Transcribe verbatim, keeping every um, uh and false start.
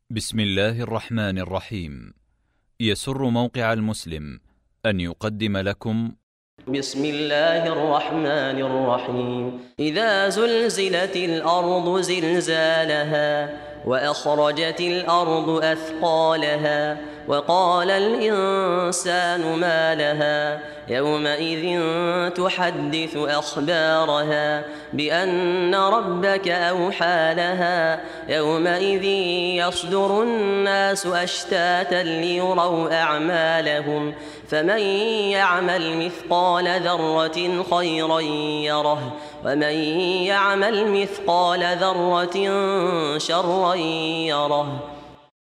بسم الله الرحمن الرحيم. يسر موقع المسلم أن يقدم لكم بسم الله الرحمن الرحيم. إذا زلزلت الأرض زلزالها وأخرجت الأرض أثقالها وقال الإنسان ما لها يومئذ تحدث أخبارها بأن ربك أوحى لها يومئذ يصدر الناس أشتاتا ليروا أعمالهم فمن يعمل مثقال ذرة خيرا يره ومن يعمل مثقال ذرة شرا يره.